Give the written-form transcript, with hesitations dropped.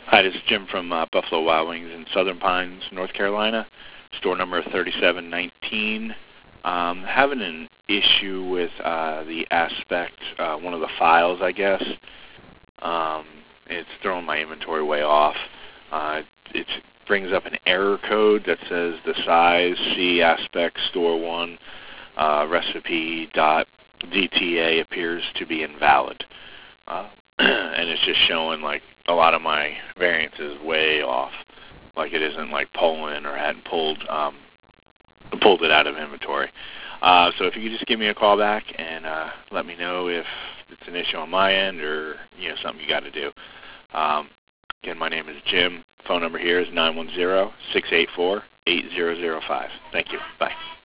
Hi, this is Jim from Buffalo Wild Wings in Southern Pines, North Carolina, store number 3719. Having an issue with the Aspect, one of the files, I guess. It's throwing my inventory way off. It brings up an error code that says the size C Aspect Store 1 recipe.dta appears to be invalid. And it's just showing like a lot of my variances way off, like it isn't like pulling or hadn't pulled it out of inventory. So if you could just give me a call back and let me know if it's an issue on my end or something you got to do. Again, my name is Jim. Phone number here is 910-684-8005. Thank you. Bye.